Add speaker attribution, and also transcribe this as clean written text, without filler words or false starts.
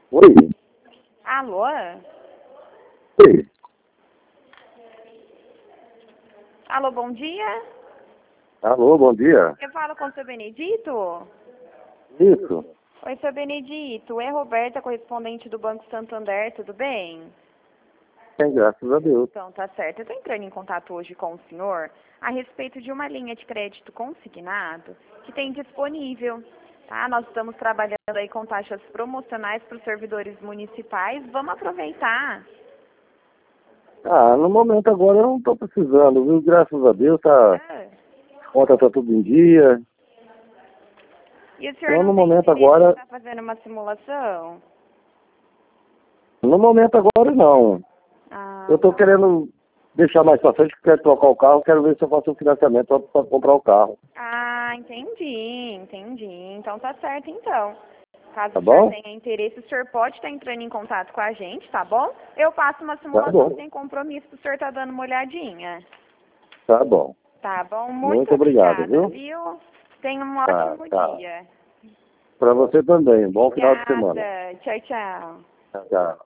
Speaker 1: Oi?
Speaker 2: Alô?
Speaker 1: Oi?
Speaker 2: Alô, bom dia?
Speaker 1: Alô, bom dia.
Speaker 2: Eu falo com o seu Benedito?
Speaker 1: Isso?
Speaker 2: Oi, seu Benedito. É Roberta, correspondente do Banco Santander, tudo bem?
Speaker 1: Bem, graças a Deus.
Speaker 2: Então, tá certo. Eu estou entrando em contato hoje com o senhor a respeito de uma linha de crédito consignado que tem disponível. Tá? Nós estamos trabalhando aí com taxas promocionais para os servidores municipais. Vamos aproveitar.
Speaker 1: Ah, no momento agora eu não estou precisando, viu? Graças a Deus, tá,
Speaker 2: Ah,
Speaker 1: a conta tá tudo em dia.
Speaker 2: e o senhor
Speaker 1: Então,
Speaker 2: não
Speaker 1: no
Speaker 2: tem
Speaker 1: momento
Speaker 2: interesse em
Speaker 1: agora,
Speaker 2: estar fazendo uma simulação?
Speaker 1: não.
Speaker 2: Ah,
Speaker 1: Eu estou querendo deixar mais pra frente, que quero trocar o carro, quero ver se eu faço um financiamento para comprar o carro.
Speaker 2: entendi. Então tá certo, então. Caso
Speaker 1: Tá
Speaker 2: o senhor
Speaker 1: bom?
Speaker 2: tenha interesse, o senhor pode estar entrando em contato com a gente, tá bom? Eu faço uma
Speaker 1: Tá
Speaker 2: simulação
Speaker 1: bom.
Speaker 2: sem compromisso para o senhor estar dando uma olhadinha.
Speaker 1: Tá bom.
Speaker 2: Tá bom? Muito
Speaker 1: Muito obrigado,
Speaker 2: obrigada,
Speaker 1: viu?
Speaker 2: viu? Tenha um
Speaker 1: Tá,
Speaker 2: ótimo
Speaker 1: tá.
Speaker 2: dia.
Speaker 1: Para você também. Bom final de semana.
Speaker 2: Obrigada. Tchau, tchau.
Speaker 1: Tchau, tchau.